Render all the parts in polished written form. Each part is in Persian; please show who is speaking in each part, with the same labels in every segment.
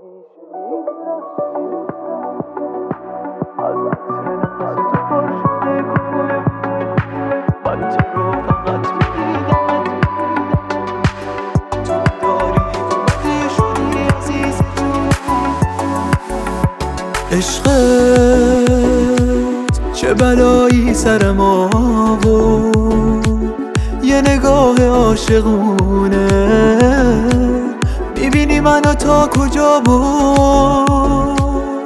Speaker 1: عشقت چه بلایی سرم آورد، یه نگاه عاشقونه میبینی منو تا کجا برد.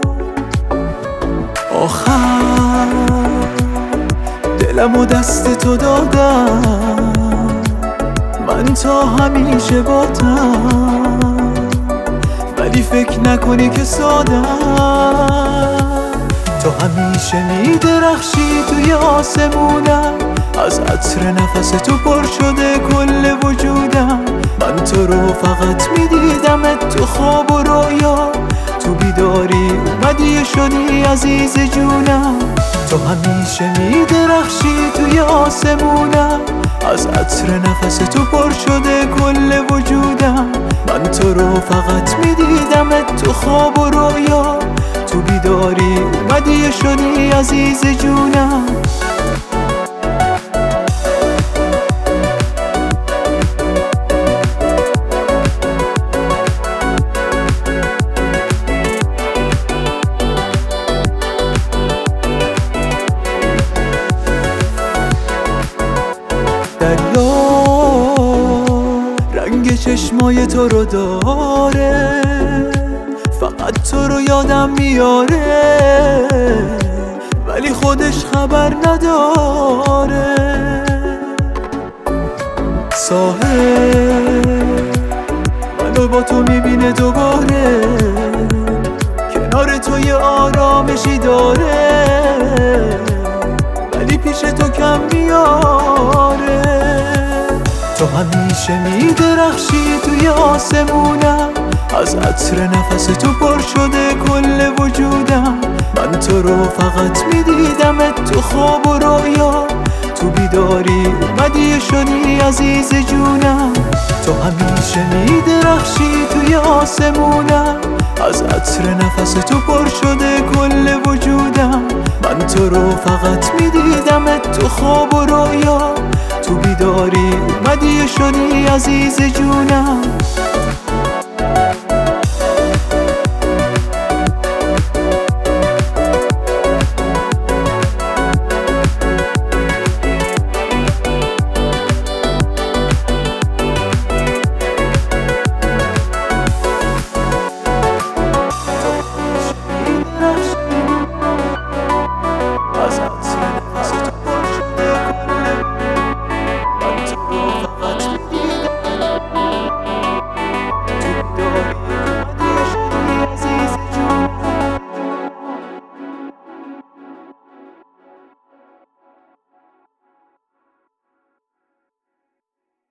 Speaker 1: آخر دلم و دست تو دادم، من تا همیشه باتم، ولی فکر نکنی که سادم. تو همیشه میدرخشی توی آسمونم، از عطر نفس تو پر شده کل وجودم. من تو رو فقط میدیدمت تو خواب و رویا، تو بیداری اومدی شدی عزیز جونم. تو همیشه میدرخشی توی آسمونم، از عطر نفس تو پر شده کل وجودم. من تو رو فقط میدیدمت تو خواب و رویا، تو بیداری اومدی شدی عزیز جونم. دریا رنگ چشمای تو رو داره، فقط تو رو یادم میاره، ولی خودش خبر نداره. ساحل منو با تو میبینه دوباره، کنار تو یه آرامشی داره، ولی پیش تو کم میاره. تو همیشه میدرخشی توی آسمونم، از عطر نفس تو پر شده کل وجودم. من تو رو فقط میدیدمت تو خواب و رویا، تو بیداری اومدی شدی عزیز جونم. تو همیشه میدرخشی توی آسمونم، از عطر نفس تو پر شده کل وجودم. من تو رو فقط میدیدمت تو خواب و رویا، تو بیداری اومدی شدی عزیز جونم.